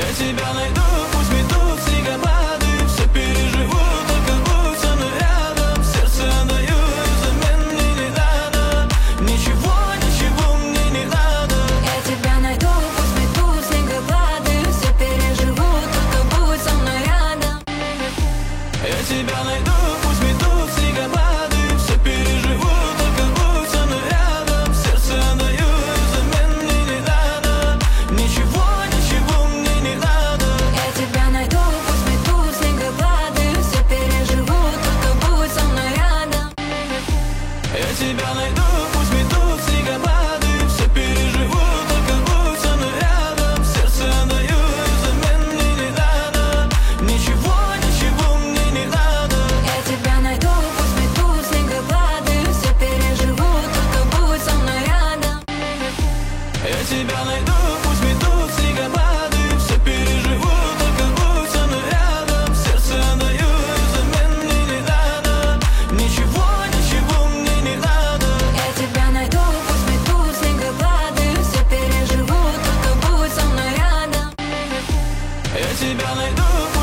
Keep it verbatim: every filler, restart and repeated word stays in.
Я тебя найду, пусть метут снегопады, все переживу, только будь со мной рядом. Сердце отдаю, взамен мне не надо, ничего, ничего мне не надо. Я тебя найду, пусть метут снегопады, все переживу, только будь со мной рядом. Я тебя найду, пусть метут снегопады, все переживу, только будь со мной рядом. Сердце отдаю, взамен мне не надо, ничего, ничего мне не надо. Я тебя найду, пусть метут снегопады, все переживу, только будь со мной рядом. Я тебя найду, пусть метут снегопады, все переживу, только будь со мной рядом. Сердце отдаю, взамен мне не надо, ничего, ничего мне не надо. Я тебя найду, пусть метут снегопады, все переживу, только будь со мной рядом. Я тебя найду, пусть метут снегопады, все переживу, только будь со мной рядом. Сердце отдаю, взамен мне не надо, ничего, ничего мне не надо. Я тебя найду, пусть метут снегопады, все переживу, только будь со мной рядом. Я тебя найду,